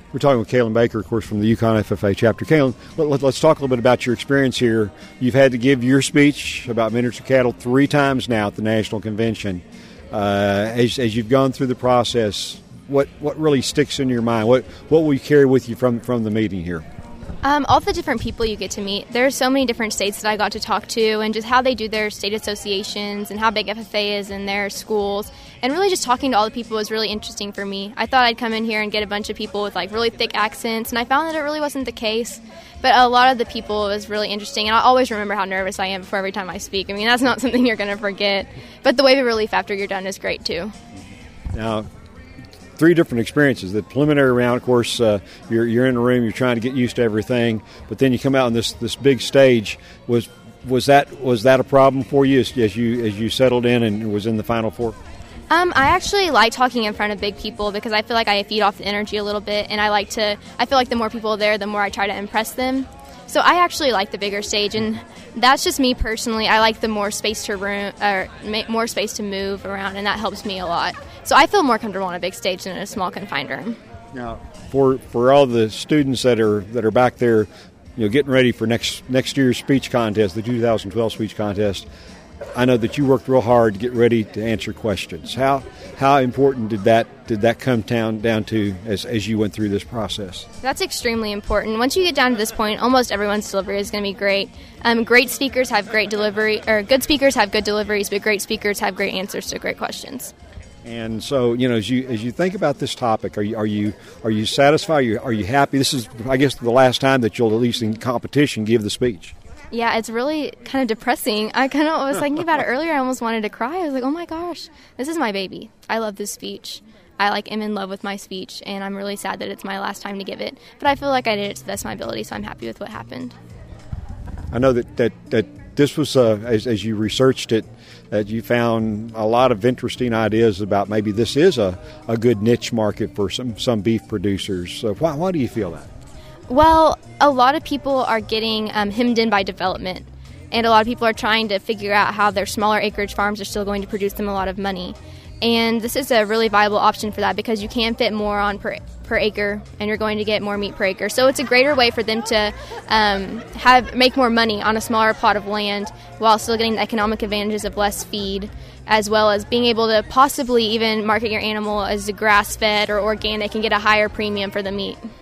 We're talking with Kaylin Baker, of course, from the Yukon FFA chapter. Kaylin, let's talk a little bit about your experience here. You've had to give your speech about miniature cattle 3 times now at the National Convention. As you've gone through the process, what really sticks in your mind? What will you carry with you from the meeting here? All the different people you get to meet. There are so many different states that I got to talk to, and just how they do their state associations and how big FFA is in their schools. And really just talking to all the people was really interesting for me. I thought I'd come in here and get a bunch of people with like really thick accents, and I found that it really wasn't the case. But a lot of the people was really interesting, and I always remember how nervous I am before every time I speak. I mean, that's not something you're going to forget. But the wave of relief after you're done is great too. Now, 3 different experiences. The preliminary round, of course, you're in a room, you're trying to get used to everything, but then you come out on this big stage. Was that a problem for you as you settled in and was in the Final Four? I actually like talking in front of big people because I feel like I feed off the energy a little bit, and I feel like the more people are there, the more I try to impress them. So I actually like the bigger stage, and that's just me personally. I like the more space to more space to move around, and that helps me a lot. So I feel more comfortable on a big stage than in a small confined room. Now, for all the students that are back there, getting ready for next year's speech contest, the 2012 speech contest, I know that you worked real hard to get ready to answer questions. How important did that come down to as you went through this process? That's extremely important. Once you get down to this point, almost everyone's delivery is going to be great. Great speakers have great delivery, or good speakers have good deliveries, but great speakers have great answers to great questions. And so, as you think about this topic, are you satisfied? Are you happy? This is, I guess, the last time that you'll, at least in competition, give the speech. Yeah, it's really kind of depressing. I was thinking about it earlier. I almost wanted to cry. I was like, oh my gosh, this is my baby. I love this speech. I am in love with my speech, and I'm really sad that it's my last time to give it. But I feel like I did it to the best of my ability, so I'm happy with what happened. I know that this was, as you researched it, that you found a lot of interesting ideas about maybe this is a good niche market for some beef producers. So why do you feel that? Well, a lot of people are getting hemmed in by development, and a lot of people are trying to figure out how their smaller acreage farms are still going to produce them a lot of money. And this is a really viable option for that because you can fit more on per acre, and you're going to get more meat per acre. So it's a greater way for them to make more money on a smaller plot of land while still getting the economic advantages of less feed, as well as being able to possibly even market your animal as a grass-fed or organic and get a higher premium for the meat.